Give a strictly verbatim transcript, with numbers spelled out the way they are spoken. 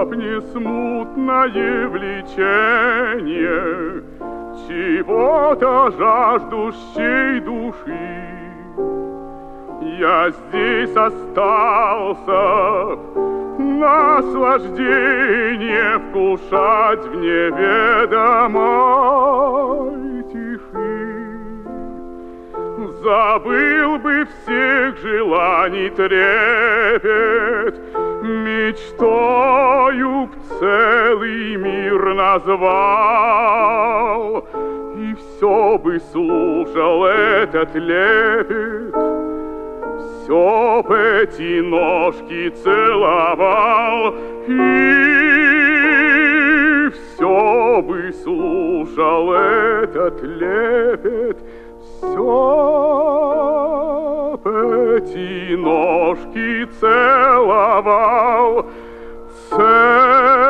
мне смутное влечение чего-то жаждущей души. Я здесь остался, наслаждение вкушать в неведомой тиши. Забыл бы всех желаний трепет, мечтою б целый мир назвал, и все бы слушал этот лепет, все б эти ножки целовал, и все бы слушал этот лепет, все б эти ножки целовал. Целовал.